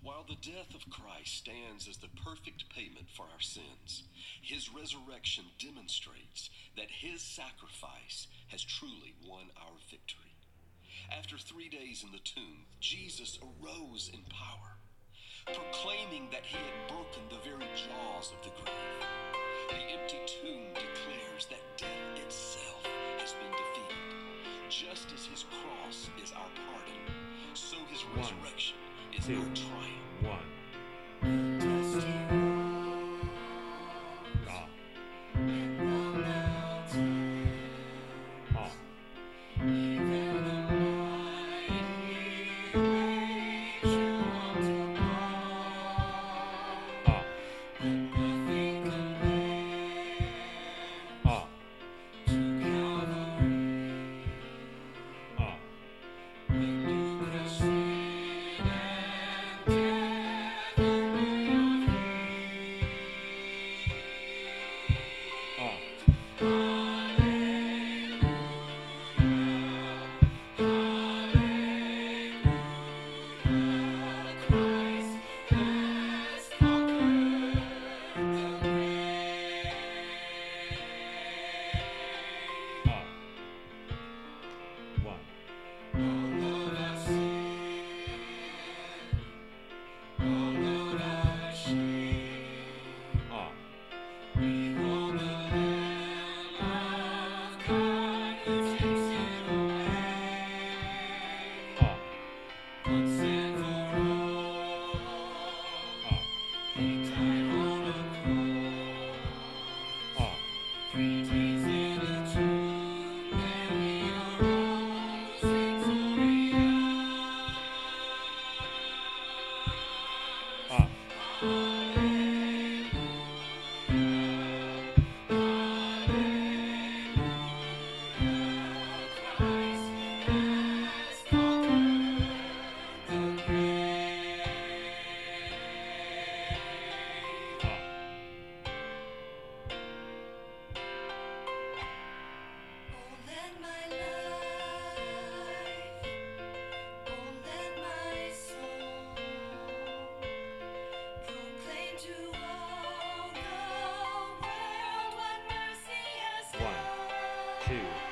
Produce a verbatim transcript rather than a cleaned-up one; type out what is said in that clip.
While the death of Christ stands as the perfect payment for our sins, his resurrection demonstrates that his sacrifice has truly won our victory. After three days in the tomb, Jesus arose in power, proclaiming that he had broken the very jaws of the grave. The empty tomb declares that death itself has been defeated. Just as his cross is our pardon, so his resurrection One, is two, our triumph. One. Ah. Ah. Two.